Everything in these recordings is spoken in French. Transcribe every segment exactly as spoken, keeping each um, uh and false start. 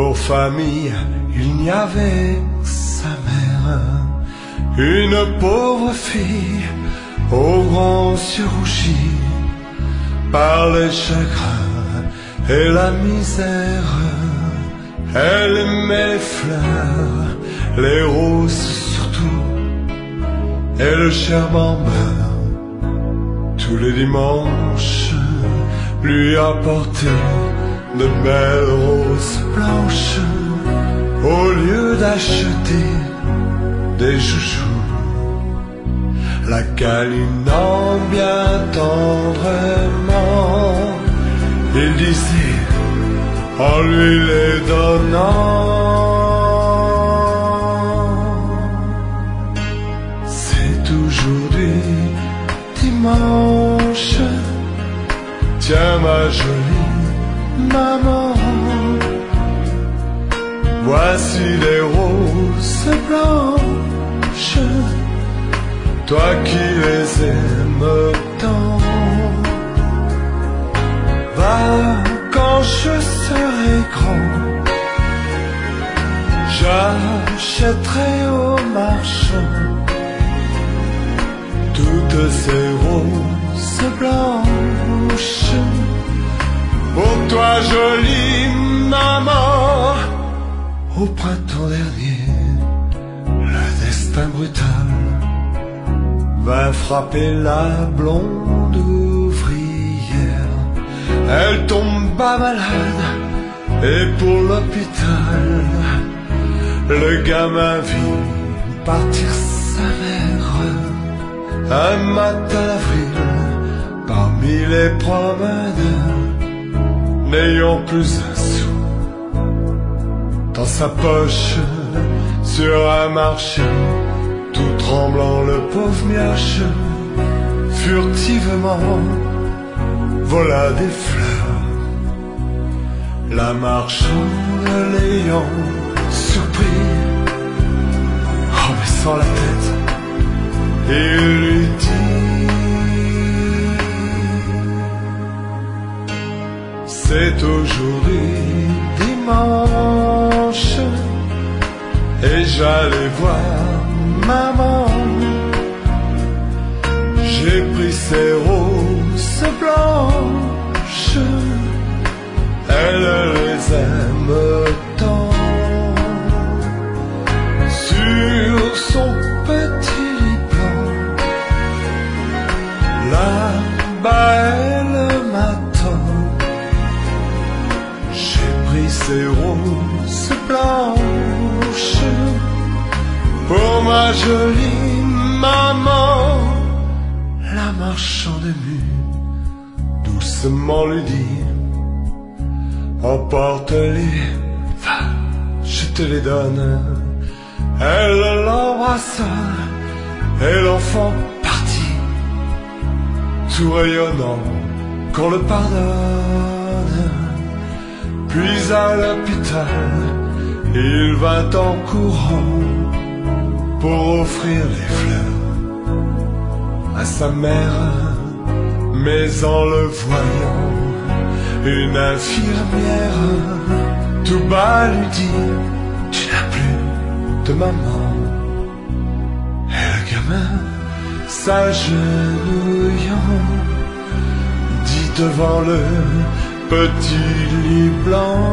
Pour famille, il n'y avait que sa mère, une pauvre fille aux grands yeux rougis par les chagrins et la misère. Elle aimait les fleurs, les roses surtout, et le cher-bambin. Tous les dimanches, lui apportait de belles roses blanches au lieu d'acheter des joujoux. La câlinant bien tendrement, il disait en lui les donnant: c'est aujourd'hui dimanche, tiens ma jolie maman, voici les roses blanches, toi qui les aimes tant. Va, quand je serai grand, j'achèterai au marchand toutes ces roses blanches pour toi, jolie maman. Au printemps dernier, le destin brutal vint frapper la blonde ouvrière. Elle tomba malade et pour l'hôpital, le gamin vit partir sa mère. Un matin d'avril, parmi les promeneurs, n'ayant plus un sou dans sa poche, sur un marché, tout tremblant, le pauvre mioche furtivement vola des fleurs. La marchande l'ayant surpris, en baissant la tête, il lui dit: c'est aujourd'hui dimanche et j'allais voir maman. J'ai pris ces roses blanches, elle les aime tant. Sur son petit lit blanc, là-bas elle m'attend. J'ai pris ces roses blanches pour ma jolie maman. La marchande émue doucement lui dit: emporte-les, va, je te les donne. Elle l'embrassa et l'enfant partit, tout rayonnant qu'on le pardonne. Puis à l'hôpital, il vint en courant pour offrir les fleurs à sa mère. Mais en le voyant, une infirmière tout bas lui dit: tu n'as plus de maman. Et le gamin, s'agenouillant, dit devant le petit lit blanc: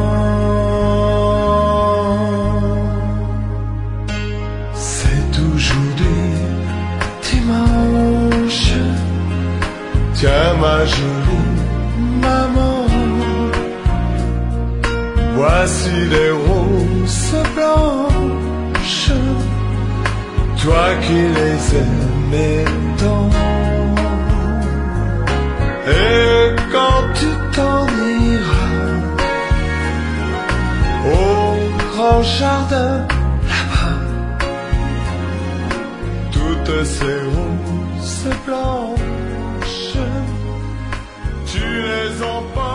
c'est aujourd'hui dimanche, tiens ma jolie maman, voici les roses blanches, toi qui les aimais tant. Et quand tu t'en iras au grand jardin là-bas, toutes ces roses blanches, tu les emportes.